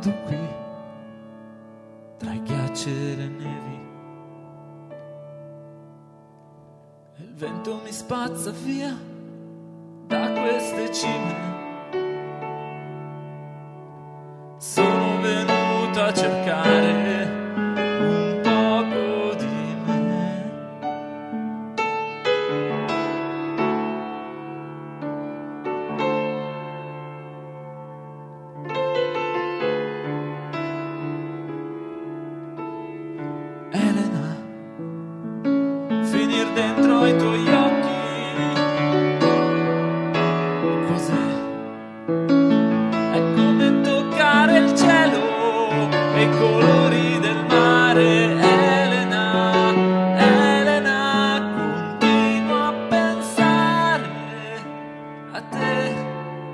freddo qui, tra i ghiacci e le nevi, e il vento mi spazza via da queste cime. Sono venuto a cercare un poco di me. Elena, finir dentro i tuoi occhi, cos'è? È come toccare il cielo e i colori del mare. Elena, Elena, continuo a pensare a te.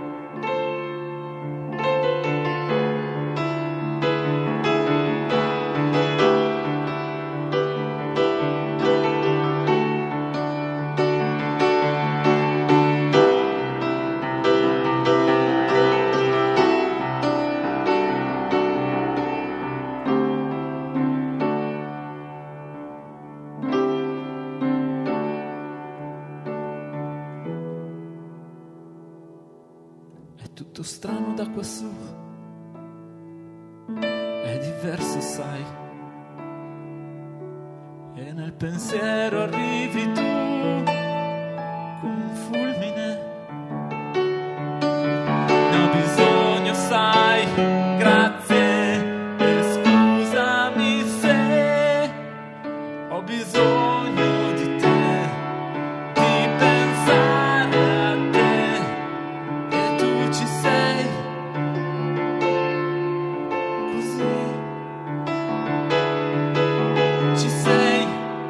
È tutto strano da quassù, è diverso, sai, e nel pensiero arrivi tu come un fulmine. Ne ho bisogno, sai, grazie, e scusami se ho bisogno di te, di pensare a te, e tu ci sei, così, ci sei.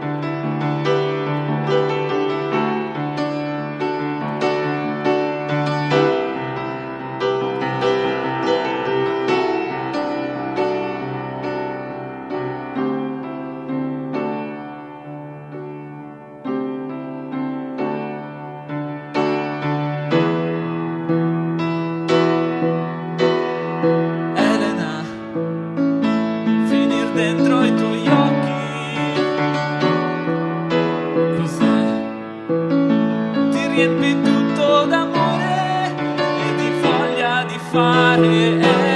Elena, finir dentro i tuoi occhi, cos'è? Ti riempi tutto d'amore e di voglia di fare.